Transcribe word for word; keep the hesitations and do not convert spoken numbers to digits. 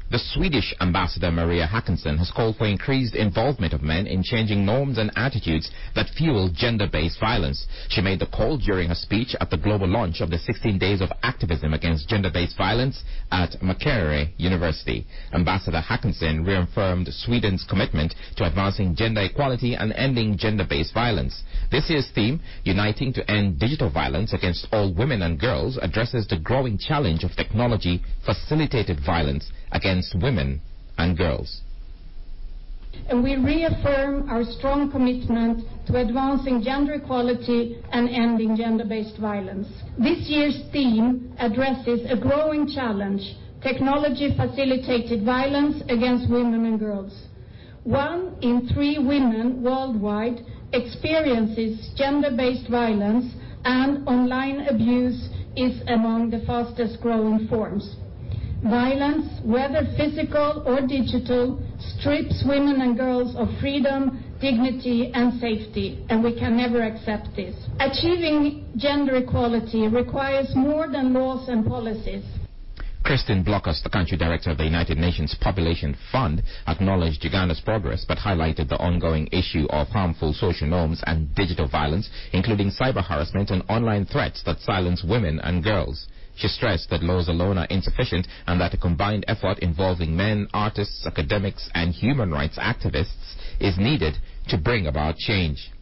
The Swedish ambassador Maria Hackinson has called for increased involvement of men in changing norms and attitudes that fuel gender-based violence. She made the call during her speech at the global launch of the sixteen days of activism against gender-based violence at Makerere University. Ambassador Hackinson reaffirmed Sweden's commitment to advancing gender equality and ending gender-based violence. This year's theme, Uniting to End Digital Violence Against All Women and Girls, addresses the growing challenge of technology-facilitated violence against women and girls. And we reaffirm our strong commitment to advancing gender equality and ending gender-based violence. This year's theme addresses a growing challenge, technology-facilitated violence against women and girls. One in three women worldwide experiences gender-based violence, and online abuse is among the fastest growing forms. Violence, whether physical or digital, strips women and girls of freedom, dignity, and safety, and we can never accept this. Achieving gender equality requires more than laws and policies. Kristin Blockers, the country director of the United Nations Population Fund, acknowledged Uganda's progress but highlighted the ongoing issue of harmful social norms and digital violence, including cyber harassment and online threats that silence women and girls. She stressed that laws alone are insufficient and that a combined effort involving men, artists, academics, and human rights activists is needed to bring about change.